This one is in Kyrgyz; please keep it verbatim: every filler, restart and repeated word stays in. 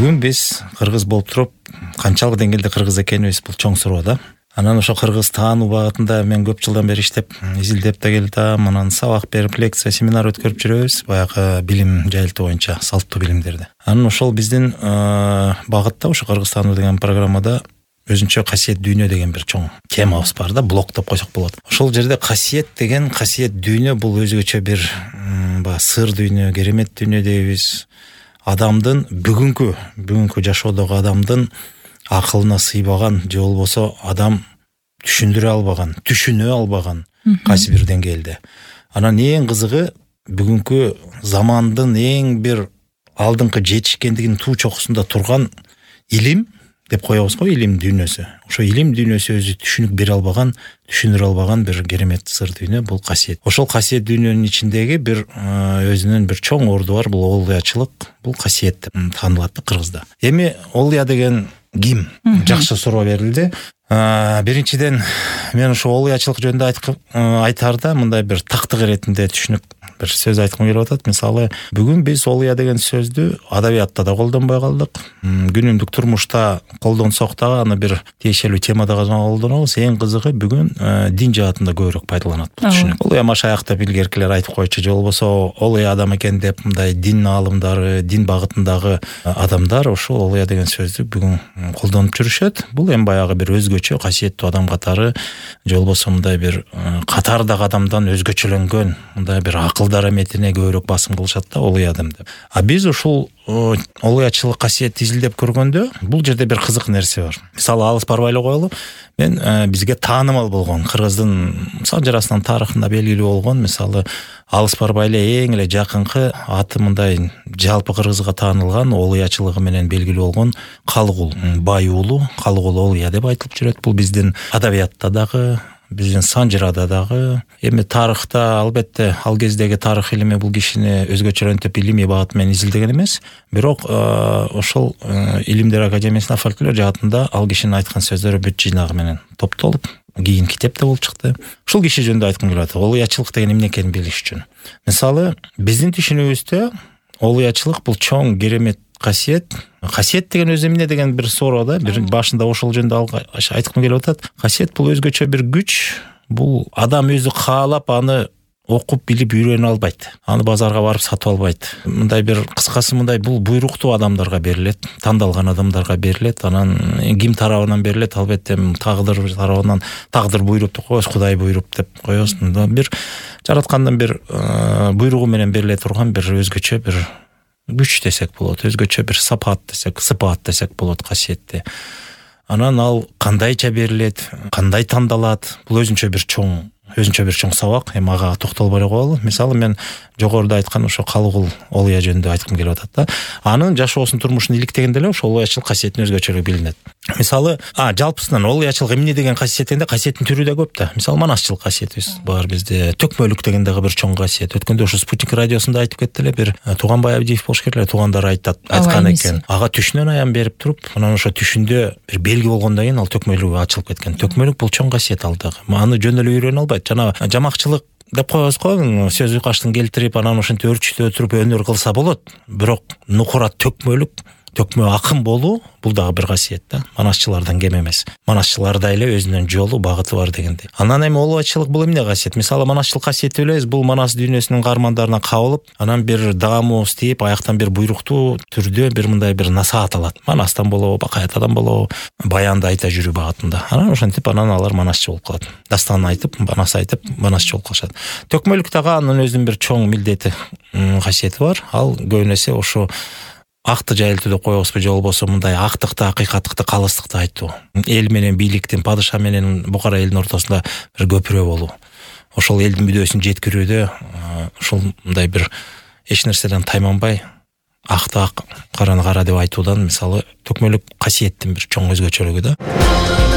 Бүгүн биз кыргыз болуп туруп канчалык деңгээлде кыргыз экенибиз бул чоң суроо да. Анан ошо кыргыз таануу багытында мен көп жылдан бери иштеп, изилдеп да келдим. Анан сабак берип, лекция, семинар өткөрүп жүрөбүз. Баягы билим жайылтуу боюнча, салттуу билимдерди. Анан ошол биздин багытта ошо кыргыз таануу деген программада өзүнчө касиет дүйнө деген бир чоң темабыз бар да, блок деп койсок болот. Ошол жерде касиет деген касиет дүйнө бул өзгөчө бир баягы сыр дүйнө, керемет дүйнө дейбиз. Адамдын бүгүнкү бүгүнкү жашоодогу адамдын акылына сыйбаган же болбосо адам түшүндүрө албаган, түшүнө албаган кайсы бир деңгээлде. Анан эң кызыгы бүгүнкү замандын эң бир алдыңкы жетишкендигинин туу чокусунда турган илим деп коебуз го, илим дүйнөсү. Ошо илим дүйнөсү өзү түшүнүк бере албаган, түшүнүрө албаган бир керемет сыр дүйнө бул касиет. Ошол касиет дүйнөнүн ичиндеги бир өзүнүн бир чоң орду бар, бул олуячылык, бул касиет деп таанылат да кыргызда. Эми олуя деген ким? Жакшы суроо берилди. Биринчиден мен ошо олуячылык жөнүндө айтарда мындай бир тактык иретинде түшүнүк бир сөз айткым келип атат. Мисалы, бүгүн биз олуя деген сөздү адабиятта да колдонбой калдык. Күнүмдүк турмушта колдонсок дагы аны бир тиешелүү темада гана колдонобуз. Эң кызыгы бүгүн дин жаатында көбүрөөк пайдаланат бул түшүнүк. Олуя машаях деп илгеркилер айтып койчу, же болбосо олуя адам экен деп мындай дин аалымдары, дин багытындагы адамдар ошол олуя деген сөздү бүгүн колдонуп жүрүшөт. Бул эми баягы бир өзгөчө касиеттүү адам катары, же болбосо мындай бир катардагы адамдан өзгөчөлөнгөн, мындай бир акылдар эметине көбүрөөк басым кылышат да олуя адам деп. А биз ушул олуячылык касиетти изилдеп көргөндө бул жерде бир кызык нерсе бар. Мисалы, алыс барбай эле коелу. Мен бизге таанымал болгон кыргыздын санжарасынан тарыхында белгилүү болгон, мисалы, алыс барбай эле эң эле жакынкы аты мындай жалпы кыргызга таанылган олуячылыгы менен белгилүү болгон Калыгул, бай уулу Калыгул олуя деп айтылып жүрөт. Бул биздин адабиятта дагы, биздин санжырада дагы, эми тарыхта албетте ал кездеги тарых илими бул кишини өзгөчөлөнтүп илимий багыт менен изилдеген эмес, бирок ошол илимдер академиясына фольклор жаатында ал кишинин айткан сөздөрү бүт жыйнагы менен топтолуп, кийин китеп да болуп чыкты. Ушул киши жөнүндө айткым келип атат. Олуячылык деген эмне экенин билиш үчүн. Мисалы, биздин түшүнүгүбүздө олуячылык бул чоң керемет касиет. Касиет деген өзү эмне деген бир суроо да. Бир башында ошол жөнүндө айткым келип атат. Касиет бул өзгөчө бир күч. Бул адам өзү каалап аны окуп билип үйрөнө албайт. Аны базарга барып сатып албайт. Мындай бир кыскасы мындай бул буйруктуу адамдарга берилет, тандалган адамдарга берилет. Анан ким тарабынан берилет? Албетте тагдыр тарабынан, тагдыр буйруп деп коебуз, Кудай буйруп деп коебуз. Бир жараткандын бир буйругу менен бериле турган бир өзгөчө бир күч десек болот, өзгөчө бир сапат десек, сыпат десек болот касиетти. Анан ал кандайча берилет, кандай тандалат? Бул өзүнчө бир чоң өзүнчө бир чоң сабак. Эми ага токтолбой эле коелу. Мисалы, мен жогоруда айткан ошо Калыгул олуя жөнүндө айткым келип атат да. Анын жашоосун, турмушун иликтегенде эле ошол олуячылык касиеттин өзгөчөлүгү билинет. Мисалы, а жалпысынан олуячылык эмне деген касиет дегенде касиеттин түрү да көп да. Мисалы, манасчылык касиетибиз бар бизде. Төкмөлүк деген дагы бир чоң касиет. Өткөндө ошо Спутник радиосунда айтып кетти эле, бир Туганбай Абдиев болуш керек эле, туугандары айтат, айткан экен. Ага түшүнөн аян берип туруп, анан ошо түшүндө бир белги болгондон кийин ал төкмөлүгү ачылып кеткен. Төкмөлүк бул чоң касиет ал дагы. Аны жөн эле үйрөнө албайт. Жана жамакчылык деп коебуз го, сөз уйкаштын келтирип, анан ошентип өрчүтө туруп өнөр кылса болот. Бирок нукура төкмөлүк, төкмө акын болуу бул дагы бир касиет да. Манасчылардан кем эмес. Манасчыларда эле өзүнүн жолу, багыты бар дегендей. Анан эми олуачылык бул эмне касиет? Мисалы, манасчылык касиетти билебиз, бул манас дүйнөсүнүн каармандарына кабылып, анан бир даамыбыз тийип, аяктан бир буйруктуу түрдө бир мындай бир насаат алат. Манастан болобу, бакаятадан болобу, баянды айта жүрүү багытында. Анан ошентип анан алар манасчы болуп калат. Дастан айтып, манас айтып, манасчы болуп калышат. Төкмөлүк дагы анын өзүнүн бир чоң милдети, касиети бар. Ал көбүнесе ошо акты жайылтуу деп коебузбу, же болбосо мындай актыкты, акыйкаттыкты, калыстыкты айтуу. Эл менен бийликтин, падыша менен букара элдин ортосунда бир көпүрө болуу. Ошол элдин мүдөөсүн жеткирүүдө ушул мындай бир эч нерседен тайманбай, акты ак, караны кара деп айтуудан, мисалы, төкмөлүк касиеттин бир чоң өзгөчөлүгү да.